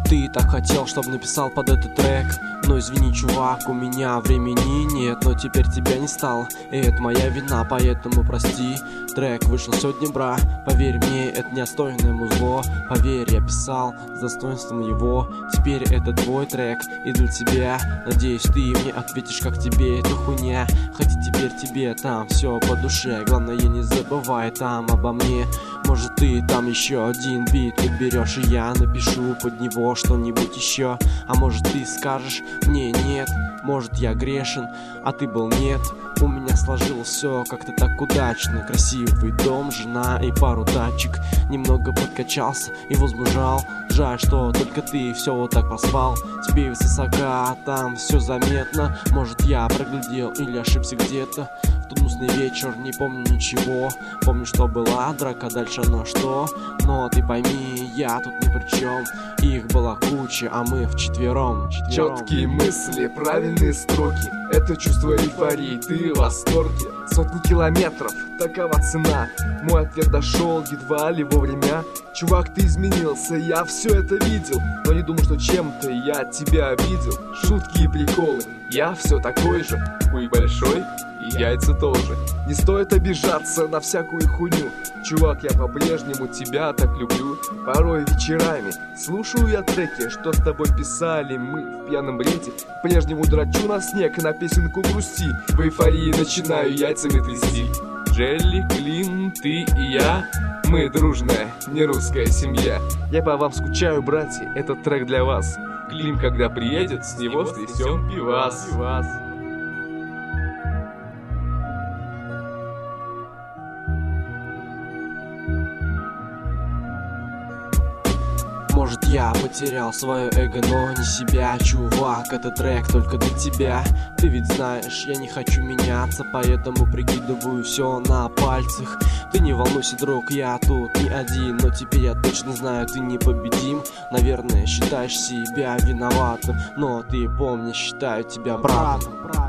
Ты так хотел, чтобы написал под этот трек. Но извини, чувак, у меня времени нет. Но теперь тебя не стало, и это моя вина, поэтому прости. Трек вышел сегодня, бра. Поверь мне, это не отстойное музло. Поверь, я писал с достоинством его. Теперь это твой трек и для тебя. Надеюсь, ты мне ответишь, как тебе эта хуйня. Хотя теперь тебе там все по душе. Главное, не забывай там обо мне. Может, ты там еще один бит подберешь, и я напишу под него что-нибудь еще. А может, ты скажешь мне нет. Может, я грешен, а ты был нет. У меня сложилось все как-то так удачно. Красивый дом, жена и пару тачек. Немного подкачался и возмужал. Жаль, что только ты все вот так проспал. Тебе высока, а там все заметно. Может, я проглядел или ошибся где-то. В тот грустный вечер, не помню ничего. Помню, что была драка, дальше но что. Но ты пойми, я тут ни при чем. Их была куча, а мы вчетвером. Четкие мысли, правильные строки. Это чувство эйфории, ты в восторге. Сотни километров, такова цена. Мой ответ дошел едва ли вовремя. Чувак, ты изменился, я все это видел. Но не думал, что чем-то я тебя обидел. Шутки и приколы, я все такой же. Хуй большой и яйца тоже. Не стоит обижаться на всякую хуйню. Чувак, я по-прежнему тебя так люблю. Порой вечерами слушаю я треки, что с тобой писали мы в пьяном бреде. По-прежнему драчу на снег, на песенку грусти. В эйфории начинаю яйцами трясти. Джелли, Клин, ты и я, мы дружная, не русская семья. Я по вам скучаю, братья, этот трек для вас. Клим, когда приедет, с него стрясем пивас. Может, я потерял свое эго, но не себя. Чувак, этот трек только для тебя. Ты ведь знаешь, я не хочу меняться, поэтому прикидываю все на пальцах. Ты не волнуйся, друг, я тут не один. Но теперь я точно знаю, ты непобедим. Наверное, считаешь себя виноватым, но ты помни, считаю тебя братом.